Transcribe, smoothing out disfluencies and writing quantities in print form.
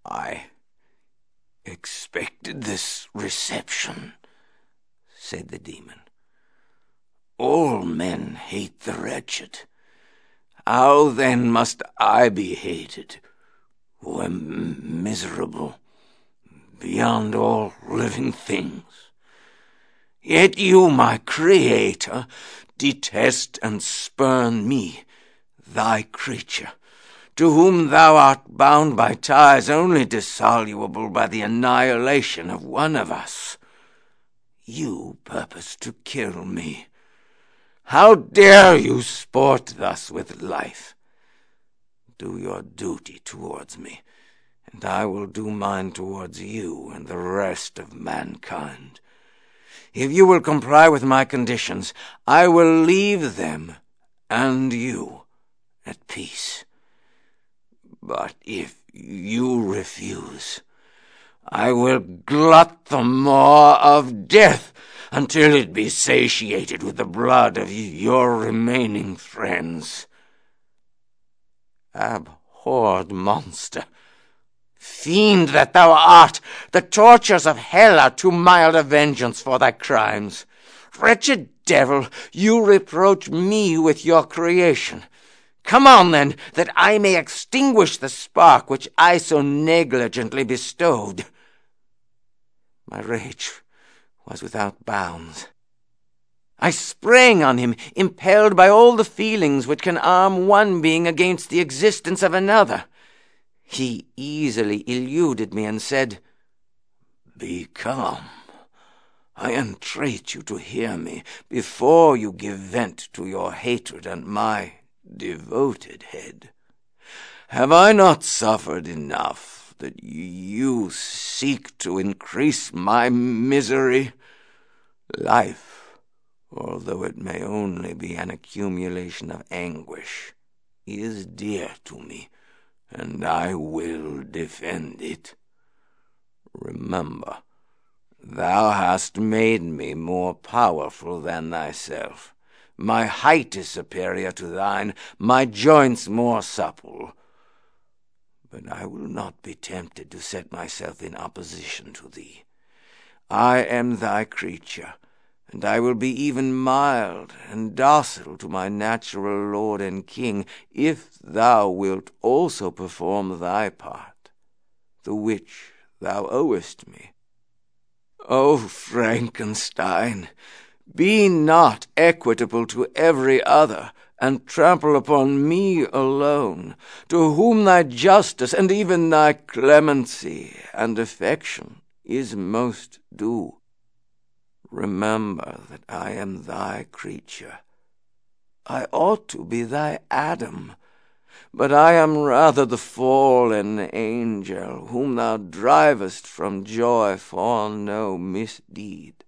"I expected this reception," said the demon. "All men hate the wretched. How then must I be hated, who am miserable beyond all living things? Yet you, my Creator, detest and spurn me, thy creature, to whom thou art bound by ties only dissoluble by the annihilation of one of us. You purpose to kill me. How dare you sport thus with life? Do your duty towards me, and I will do mine towards you and the rest of mankind. If you will comply with my conditions, I will leave them and you at peace. But if you refuse, I will glut the maw of death until it be satiated with the blood of your remaining friends. Abhorred monster, fiend that thou art, the tortures of hell are too mild a vengeance for thy crimes. Wretched devil, you reproach me with your creation. Come on, then, that I may extinguish the spark which I so negligently bestowed. My rage was without bounds. I sprang on him, impelled by all the feelings which can arm one being against the existence of another. He easily eluded me and said, "Be calm. I entreat you to hear me before you give vent to your hatred at my devoted head. Have I not suffered enough that you seek to increase my misery? Life, although it may only be an accumulation of anguish, is dear to me, and I will defend it. Remember, thou hast made me more powerful than thyself. My height is superior to thine, my joints more supple. But I will not be tempted to set myself in opposition to thee. I am thy creature, and I will be even mild and docile to my natural lord and king, if thou wilt also perform thy part, the which thou owest me. O Frankenstein, be not equitable to every other, and trample upon me alone, to whom thy justice and even thy clemency and affection is most due. Remember that I am thy creature. I ought to be thy Adam, but I am rather the fallen angel whom thou drivest from joy for no misdeed.